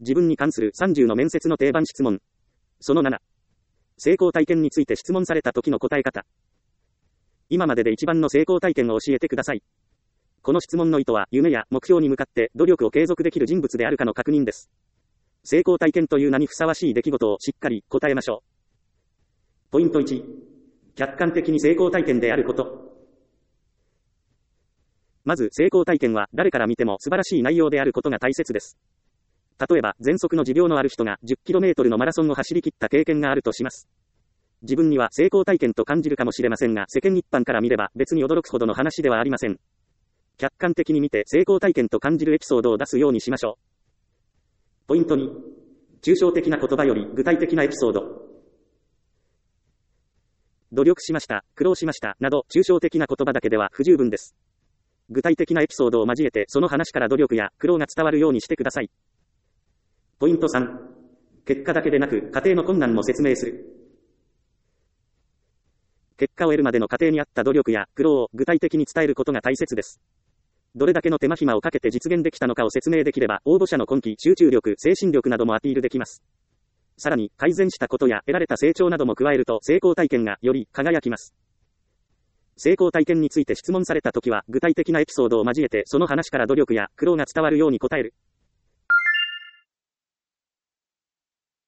自分に関する30の面接の定番質問。その7。成功体験について質問された時の答え方。今までで一番の成功体験を教えてください。この質問の意図は、夢や目標に向かって努力を継続できる人物であるかの確認です。成功体験という名にふさわしい出来事をしっかり答えましょう。ポイント1。客観的に成功体験であること。まず、成功体験は誰から見ても素晴らしい内容であることが大切です。例えば、喘息の持病のある人が 10km のマラソンを走り切った経験があるとします。自分には成功体験と感じるかもしれませんが、世間一般から見れば別に驚くほどの話ではありません。客観的に見て成功体験と感じるエピソードを出すようにしましょう。ポイント2。抽象的な言葉より具体的なエピソード。努力しました、苦労しました、など抽象的な言葉だけでは不十分です。具体的なエピソードを交えてその話から努力や苦労が伝わるようにしてください。ポイント3。結果だけでなく過程の困難も説明する。結果を得るまでの過程にあった努力や苦労を具体的に伝えることが大切です。どれだけの手間暇をかけて実現できたのかを説明できれば、応募者の根気、集中力、精神力などもアピールできます。さらに、改善したことや得られた成長なども加えると、成功体験がより輝きます。成功体験について質問されたときは、具体的なエピソードを交えて、その話から努力や苦労が伝わるように答える。